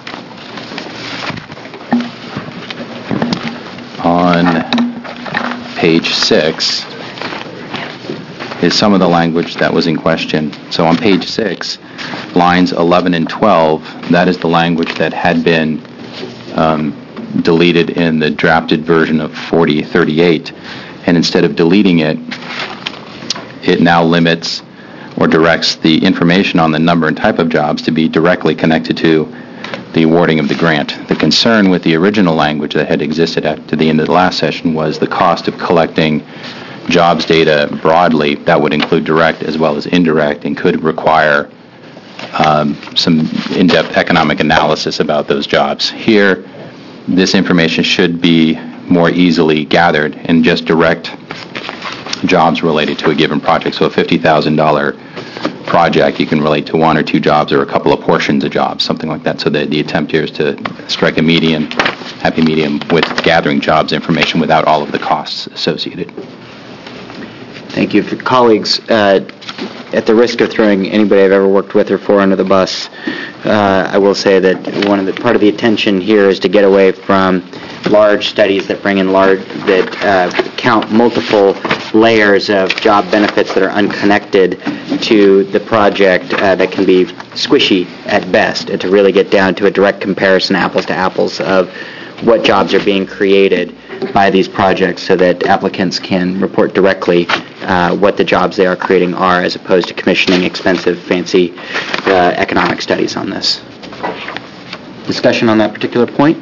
on page six is some of the language that was in question. So on page six, lines eleven and twelve, that is the language that had been um, deleted in the drafted version of forty thirty-eight. And instead of deleting it, it now limits or directs the information on the number and type of jobs to be directly connected to the awarding of the grant. The concern with the original language that had existed at to the end of the last session was the cost of collecting jobs data broadly. That would include direct as well as indirect, and could require um, some in-depth economic analysis about those jobs. Here, this information should be more easily gathered and just direct jobs related to a given project. So a fifty thousand dollars project, you can relate to one or two jobs or a couple of portions of jobs, something like that. So the, the attempt here is to strike a median, happy medium with gathering jobs information without all of the costs associated. Thank you. For colleagues, uh, at the risk of throwing anybody I've ever worked with or for under the bus, uh, I will say that one of the part of the attention here is to get away from large studies that bring in large that uh, count multiple layers of job benefits that are unconnected to the project, uh, that can be squishy at best, and to really get down to a direct comparison, apples to apples, of what jobs are being created by these projects, so that applicants can report directly uh, what the jobs they are creating are, as opposed to commissioning expensive, fancy uh, economic studies on this. Discussion on that particular point?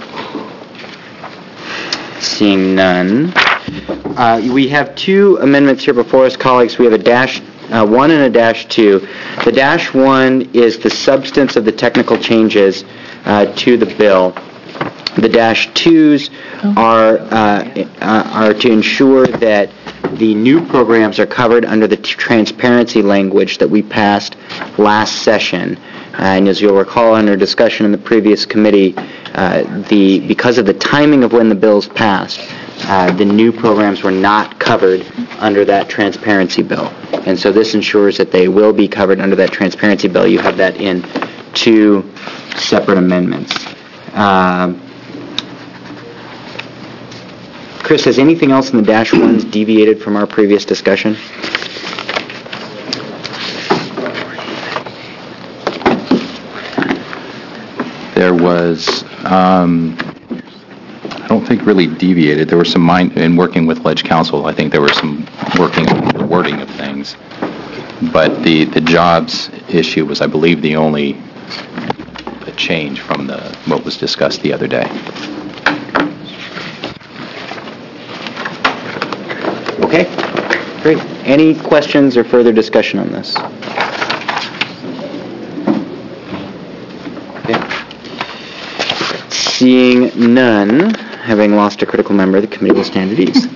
Seeing none. Uh, we have two amendments here before us, colleagues. We have a dash uh, one and a dash two. The dash one is the substance of the technical changes uh, to the bill. The dash twos are uh, uh, are to ensure that the new programs are covered under the t- transparency language that we passed last session. Uh, and as you'll recall under discussion in the previous committee, uh, the because of the timing of when the bills passed, uh, the new programs were not covered under that transparency bill. And so this ensures that they will be covered under that transparency bill. You have that in two separate amendments. Um, Chris, has anything else in the dash ones deviated from our previous discussion? There was, um, I don't think really deviated. There were some, mind, in working with Ledge Council, I think there were some working on the wording of things. But the, the jobs issue was, I believe, the only change from the what was discussed the other day. Okay, great. Any questions or further discussion on this? Okay. Seeing none, having lost a critical member, the committee will stand at ease.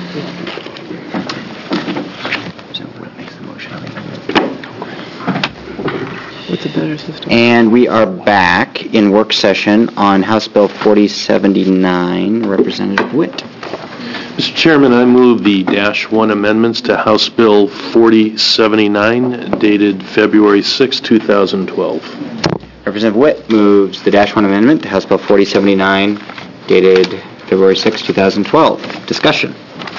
What's a better system? And we are back in work session on House Bill forty seventy-nine. Representative Witt. Mister Chairman, I move the dash one amendments to House Bill forty seventy-nine dated February sixth, two thousand twelve. Representative Witt moves the dash one amendment to House Bill forty seventy-nine dated February sixth, two thousand twelve. Discussion.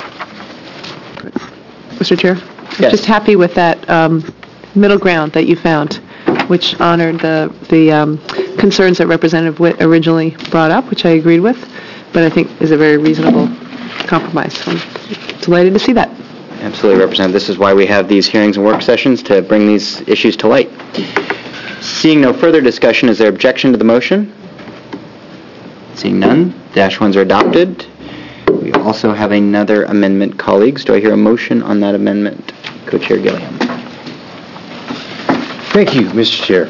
Mister Chair? I'm just happy with that um, middle ground that you found, which honored the the um, concerns that Representative Witt originally brought up, which I agreed with, but I think is a very reasonable compromise. So I'm delighted to see that. Absolutely, Representative. This is why we have these hearings and work sessions, to bring these issues to light. Seeing no further discussion, is there objection to the motion? Seeing none, dash ones are adopted. We also have another amendment, colleagues. Do I hear a motion on that amendment? Co-Chair Gilliam. Thank you, Mister Chair.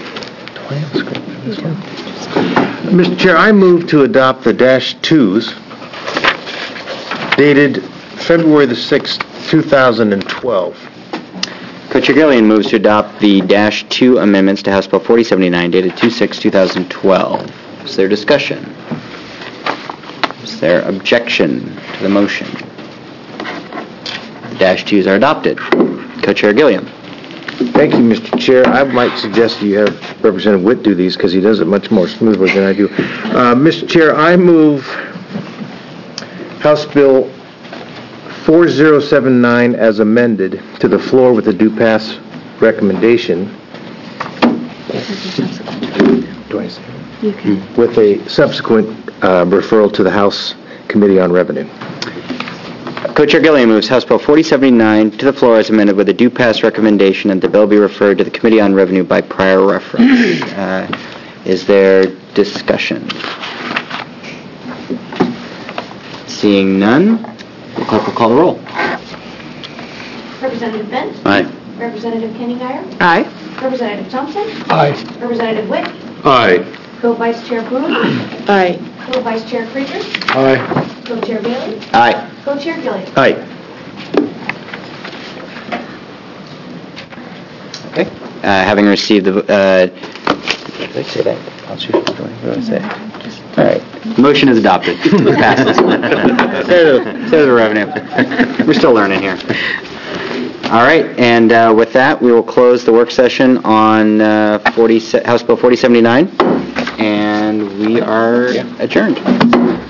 Mister Chair, I move to adopt the dash twos dated February the sixth, two thousand twelve. Co-Chair Gilliam moves to adopt the dash two amendments to House Bill forty seventy-nine dated two six two thousand twelve. Is there discussion? Is there objection to the motion? The dash twos are adopted. Co-Chair Gilliam. Thank you, Mister Chair. I might suggest you have Representative Witt do these because he does it much more smoothly than I do. Uh, Mister Chair, I move House Bill forty seventy-nine as amended to the floor with a due pass recommendation. Do I say it? You can. With a subsequent uh, referral to the House Committee on Revenue. Co-Chair Gilliam moves House Bill forty seventy-nine to the floor as amended with a due pass recommendation and the bill be referred to the Committee on Revenue by prior reference. Uh, is there discussion? Seeing none, the clerk will call the roll. Representative Bendt? Aye. Representative Kenninger? Aye. Representative Thompson? Aye. Representative Witt? Aye. Co-Vice Chair Boone? Aye. Co-Vice Chair Krieger? Aye. Co-Chair Bailey? Aye. Co-Chair Gilliam? Aye. Okay. Uh, having received the, uh, did I say that? I'll shoot. What did I say? All right. Motion is adopted. Passes. Save the revenue. We're still learning here. All right. And uh, with that, we will close the work session on uh, forty, House Bill forty seventy-nine, and we are adjourned.